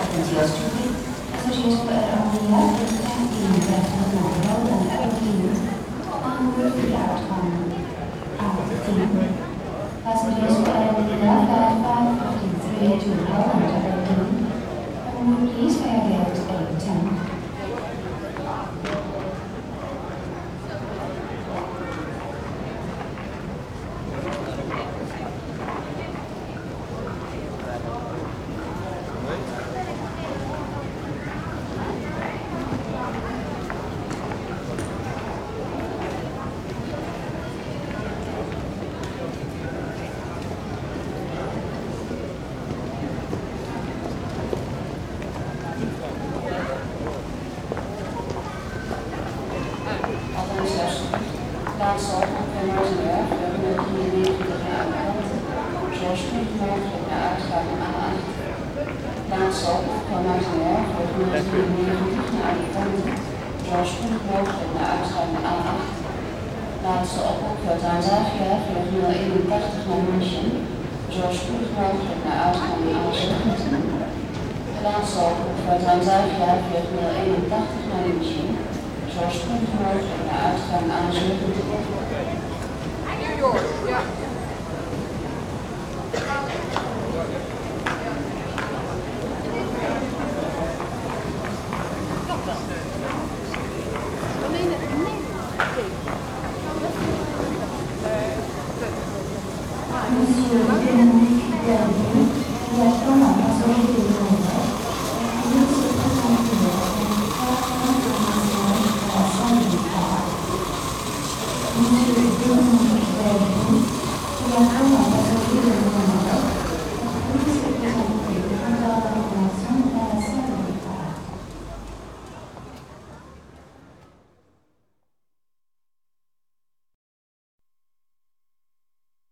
Attentie alstublieft. Passagiers op de Air Asia richting 51 naar Holland en 11 aanboord voor de uitgang A10. Passengers op Air Asia 5553 to Holland and 11. Please pay gate A10. Laatste oproep van Maartenberg, we hebben het 94 naar uitgang, zo spoedig mogelijk naar uitgang A8. Laatste oproep van Maartenberg, we hebben het 94 naar uitgang, zo spoedig mogelijk naar uitgang A8. Laatste oproep van Transavia, vlucht 081 naar München, zo spoedig mogelijk naar uitgang A17. Laatste oproep van Transavia, vlucht 081 naar München, zo spoedig mogelijk naar uitgang A17.